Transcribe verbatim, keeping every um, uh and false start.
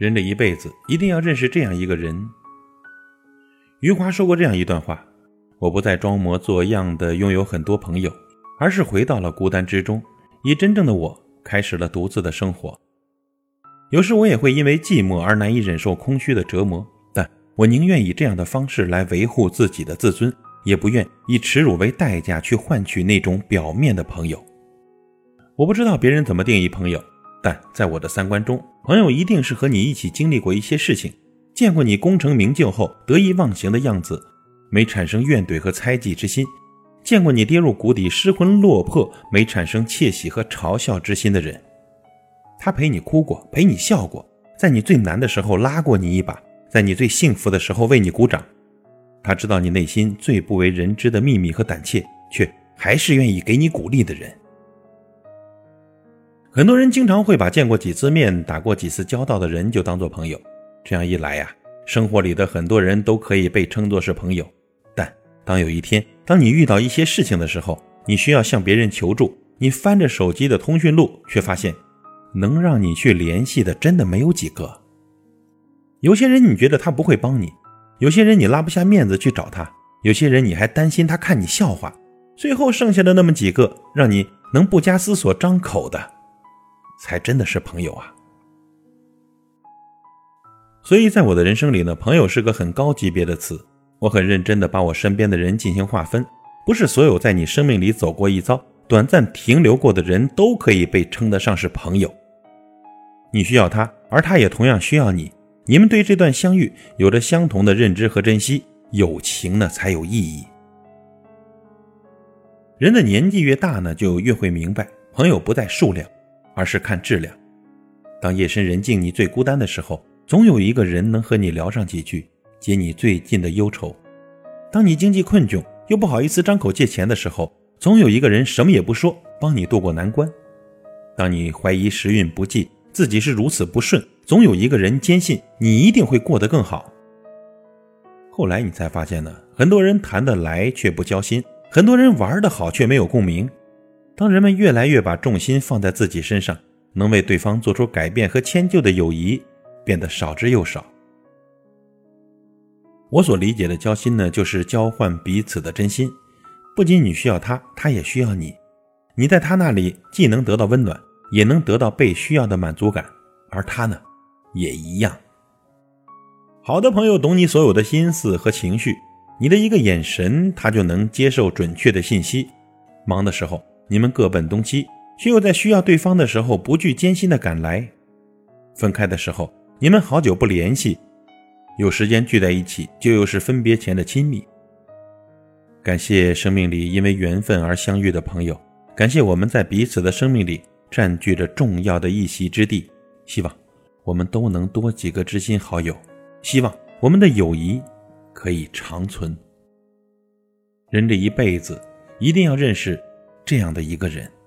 人这一辈子一定要认识这样一个人。余华说过这样一段话，我不再装模作样地拥有很多朋友，而是回到了孤单之中，以真正的我开始了独自的生活。有时我也会因为寂寞而难以忍受空虚的折磨，但我宁愿以这样的方式来维护自己的自尊，也不愿以耻辱为代价去换取那种表面的朋友。我不知道别人怎么定义朋友，但在我的三观中，朋友一定是和你一起经历过一些事情，见过你功成名就后得意忘形的样子，没产生怨怼和猜忌之心，见过你跌入谷底失魂落魄，没产生窃喜和嘲笑之心的人。他陪你哭过，陪你笑过，在你最难的时候拉过你一把，在你最幸福的时候为你鼓掌。他知道你内心最不为人知的秘密和胆怯，却还是愿意给你鼓励的人。很多人经常会把见过几次面、打过几次交道的人就当作朋友，这样一来呀、啊，生活里的很多人都可以被称作是朋友。但当有一天，当你遇到一些事情的时候，你需要向别人求助，你翻着手机的通讯录，却发现能让你去联系的真的没有几个。有些人你觉得他不会帮你，有些人你拉不下面子去找他，有些人你还担心他看你笑话，最后剩下的那么几个让你能不加思索张口的，才真的是朋友啊。所以在我的人生里呢，朋友是个很高级别的词，我很认真地把我身边的人进行划分，不是所有在你生命里走过一遭、短暂停留过的人都可以被称得上是朋友。你需要他，而他也同样需要你，你们对这段相遇有着相同的认知和珍惜，友情呢才有意义。人的年纪越大呢，就越会明白，朋友不在数量，而是看质量。当夜深人静你最孤单的时候，总有一个人能和你聊上几句，解你最近的忧愁。当你经济困窘又不好意思张口借钱的时候，总有一个人什么也不说，帮你渡过难关。当你怀疑时运不济，自己是如此不顺，总有一个人坚信你一定会过得更好。后来你才发现呢，很多人谈得来却不交心，很多人玩得好却没有共鸣。当人们越来越把重心放在自己身上，能为对方做出改变和迁就的友谊变得少之又少。我所理解的交心呢，就是交换彼此的真心，不仅你需要他，他也需要你。你在他那里既能得到温暖，也能得到被需要的满足感，而他呢，也一样。好的朋友懂你所有的心思和情绪，你的一个眼神，他就能接受准确的信息。忙的时候，你们各奔东西，却又在需要对方的时候不惧艰辛地赶来。分开的时候，你们好久不联系，有时间聚在一起，就又是分别前的亲密。感谢生命里因为缘分而相遇的朋友，感谢我们在彼此的生命里占据着重要的一席之地。希望我们都能多几个知心好友，希望我们的友谊可以长存。人这一辈子一定要认识这样的一个人。